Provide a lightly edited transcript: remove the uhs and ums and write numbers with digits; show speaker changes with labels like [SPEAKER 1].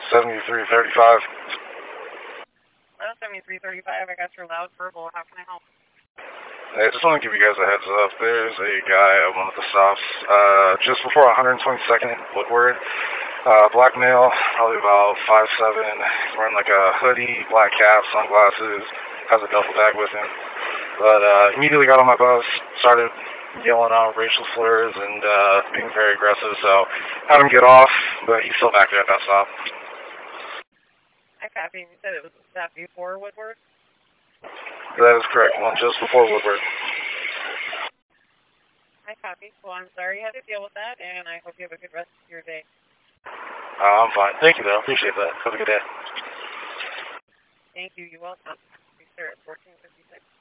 [SPEAKER 1] 7335.
[SPEAKER 2] 7335, I got your loud verbal. How can I help?
[SPEAKER 1] Hey, I just want to give you guys a heads up. There's a guy at one of the stops just before 122nd Woodward. Black male, probably about 5'7", wearing like a hoodie, black cap, sunglasses, has a duffel bag with him. But immediately got on my bus, started yelling out racial slurs and being very aggressive, so had him get off, but he's still back there at that stop.
[SPEAKER 2] I copy. You said it was a stop before Woodward?
[SPEAKER 1] That is correct, one just before Woodward.
[SPEAKER 2] I copy. Well, I'm sorry you had to deal with that, and I hope you have a good rest of your day.
[SPEAKER 1] I'm fine. Thank you, though. Appreciate that. Have a good day.
[SPEAKER 2] Thank you. You're welcome. We start at 1456.